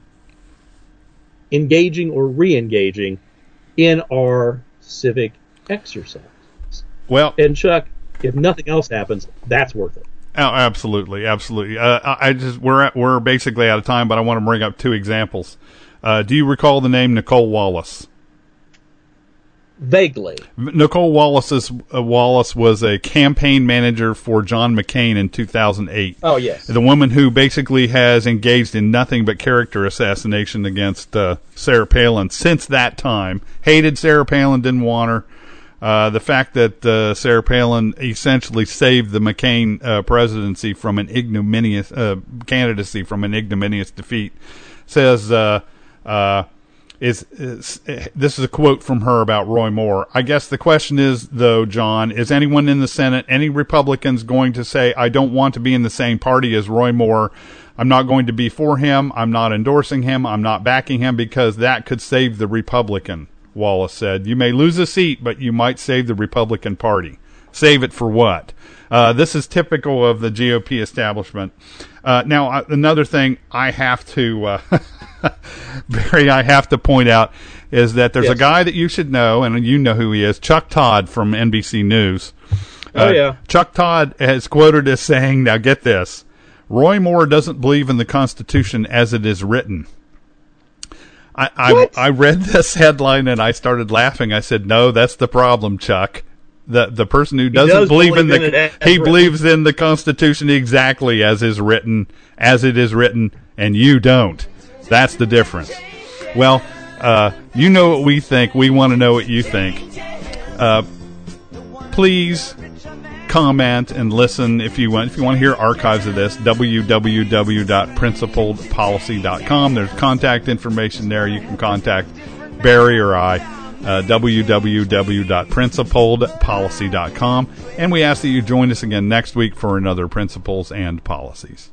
engaging or re-engaging in our civic exercise. Well, and Chuck, if nothing else happens, that's worth it. Oh, absolutely, absolutely. Uh, I just we're at, we're basically out of time, but I want to bring up two examples. Uh, do you recall the name Nicole Wallace? Vaguely. Nicole Wallace's, uh, Wallace was a campaign manager for John McCain in two thousand eight. Oh, yes. The woman who basically has engaged in nothing but character assassination against uh, Sarah Palin since that time. Hated Sarah Palin, didn't want her. Uh, the fact that uh, Sarah Palin essentially saved the McCain uh, presidency from an ignominious uh, candidacy from an ignominious defeat says uh, uh, is, is this is a quote from her about Roy Moore. I guess the question is, though, John, is anyone in the Senate, any Republicans, going to say, I don't want to be in the same party as Roy Moore? I'm not going to be for him. I'm not endorsing him. I'm not backing him, because that could save the Republican. Wallace said, you may lose a seat, but you might save the Republican Party. Save it for what? Uh, this is typical of the G O P establishment. Uh, now, uh, another thing I have to, uh, Barry, I have to point out is that there's yes. a guy that you should know, and you know who he is, Chuck Todd from N B C News. Oh, uh, yeah. Chuck Todd has quoted as saying, now get this, Roy Moore doesn't believe in the Constitution as it is written. I, I I read this headline and I started laughing. I said, no, that's the problem, Chuck. The the person who doesn't does believe, believe in the in it as he written. believes in the Constitution exactly as is written, as it is written, and you don't. That's the difference. Well, uh, you know what we think. We want to know what you think. Uh, please comment and listen if you want. If you want to hear archives of this, w w w dot principled policy dot com. There's contact information there. You can contact Barry or I. Uh, w w w dot principled policy dot com. And we ask that you join us again next week for another Principles and Policies.